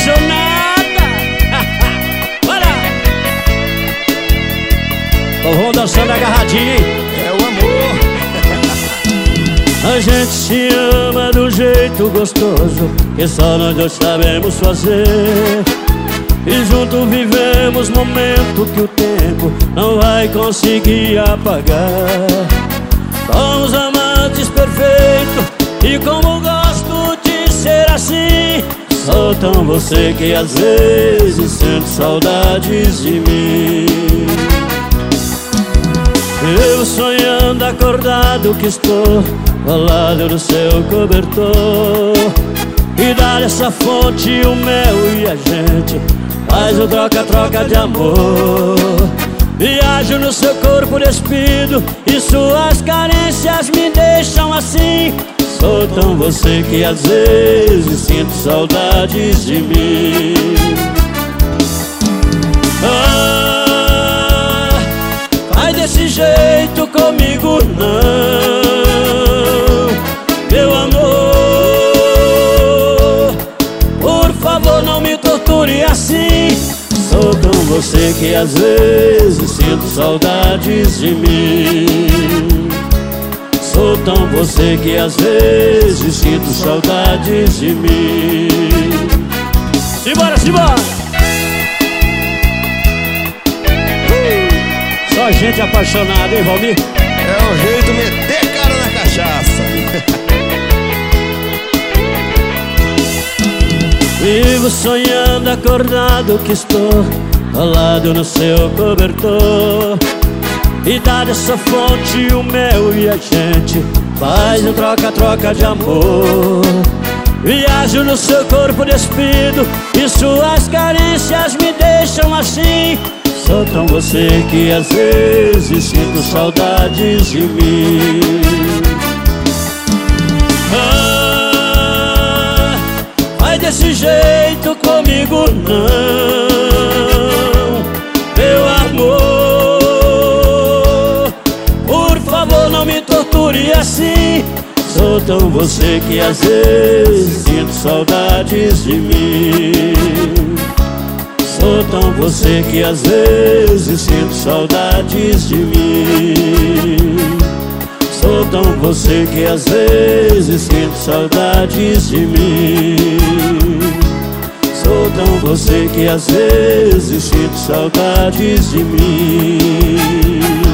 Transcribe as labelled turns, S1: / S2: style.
S1: apaixonada. Olha! Vão dançando agarradinho, hein?
S2: É o amor.
S1: A gente se ama do jeito gostoso que só nós dois sabemos fazer. E junto vivemos momento que o tempo não vai conseguir apagar. Somos amantes perfeitos e como gosto de ser assim. Sou tão você que às vezes sente saudades de mim. Eu sonhando acordado que estou ao lado do seu cobertor. E dar essa fonte o mel e a gente faz o troca-troca de amor. Viajo no seu corpo despido e suas carências me deixam assim. Sou tão você que às vezes sinto saudades de mim. Ah, faz desse jeito comigo não, meu amor. Por favor, não me torture assim. Sou tão você que às vezes sinto saudades de mim. Sou tão você que às vezes sinto saudades de mim. Simbora, simbora! Só gente apaixonada, hein, Valmir?
S2: É o jeito de meter cara na cachaça.
S1: Vivo sonhando acordado que estou ao lado no seu cobertor. E dá dessa fonte o mel e a gente faz um troca-troca de amor. Viajo no seu corpo despido e suas carências me deixam assim. Sou tão você que às vezes sinto saudades de mim. Ah, vai desse jeito comigo não, meu amor. Por favor, não me torture assim. Sou tão você que às vezes sinto saudades de mim. Sou tão você que às vezes sinto saudades de mim. Sou tão você que às vezes sinto saudades de mim. Sou tão você que às vezes sinto saudades de mim.